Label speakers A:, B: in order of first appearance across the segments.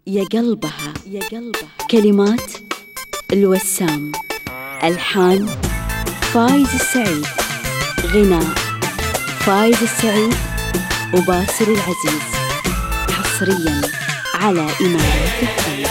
A: يا قلبها. كلمات الوسام، ألحان فايز السعيد، غناء فايز السعيد وباسل العزيز، حصرياً على إمارات الفن.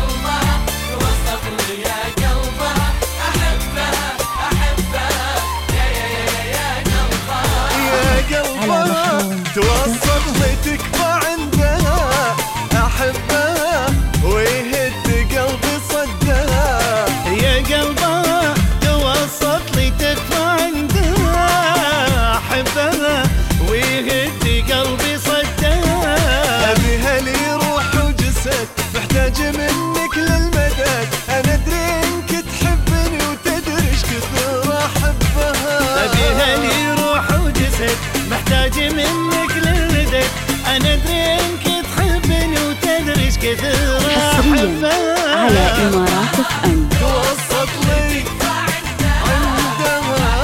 B: توصل لي تكفى عندها، أحبها ويهد قلبي صدها.
C: يا قلبها توصل لي تكفى عندها، أحبها ويهد قلبي صدها.
B: أبيها لي روح وجسد، محتاج منك للمدد. أنا أدري إنك تحبني وتدري إيش كثر أحبها.
C: أبيها لي روح وجسد، محتاج منك للمدد. أنا أدري إنك تحبني وتدري إيش كثر
A: حصرياً على إمارات الفن.
B: توصل لي عندها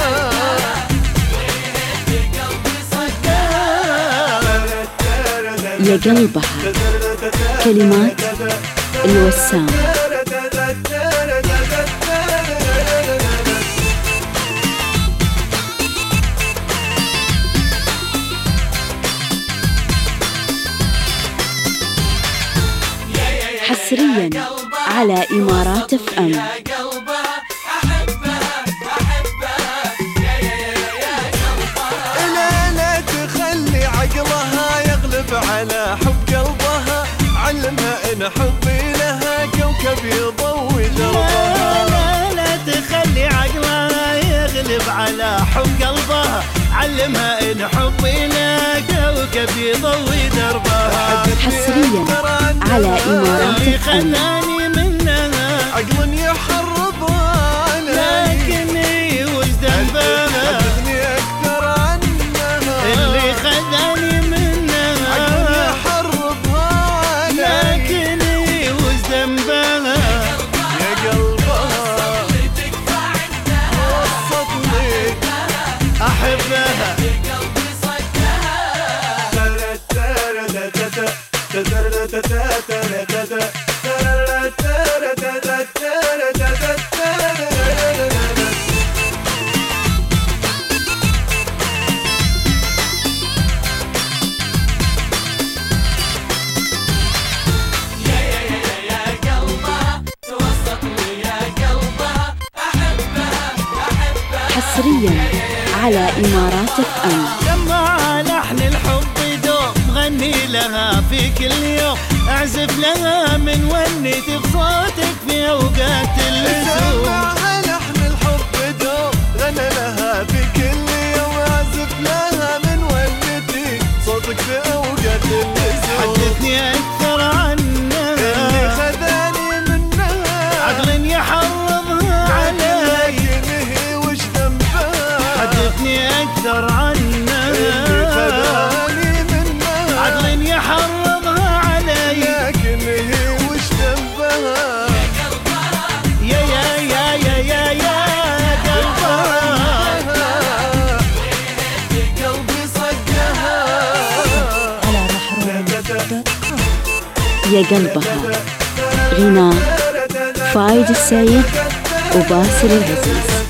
A: يا قلبها. كلمات الوسام. حصرياً على إمارات FM.
B: لا تخلي عقلها يغلب على حب قلبها، علمها إن حبي لها كوكب يضوي دربها.
C: لا تخلي عقلها يغلب على حب قلبها، علمها إن حبي لها كوكب يضوي دربها.
A: حصرياً على إمارات
C: اللي
A: FM.
C: خذاني منها
B: عقل يحرضها علي،
C: لكني وش ذنبها.
B: حبتني أكثر عنها.
C: اللي خذاني منها
B: عقل يحرضها علي،
C: لكني وش ذنبها.
B: يا قلبها وصلني
C: أحبها
A: حصرياً على إمارات FM.
C: لما لحن الحب دوم غني لها في كل يوم، اعزف لها من ونتي بصوتك في اوقات اللزوم.
B: سمعها لحن الحب دوم غنى لها في كل يوم، اعزف لها من ونتي صوتك في اوقات اللزوم.
C: حدثني اكثر عنها،
B: اللي خذاني منها
C: عقل يحرضها علي،
B: لكن هي وش ذنبها.
C: حدثني اكثر عنها،
B: اللي خذاني منها
C: عقل يحرضها علي،
B: لكن هي وش ذنبها.
C: يا قلبها
B: قلبي صدها.
A: يا قلبها، غناء فايز السعيد وباسل العزيز.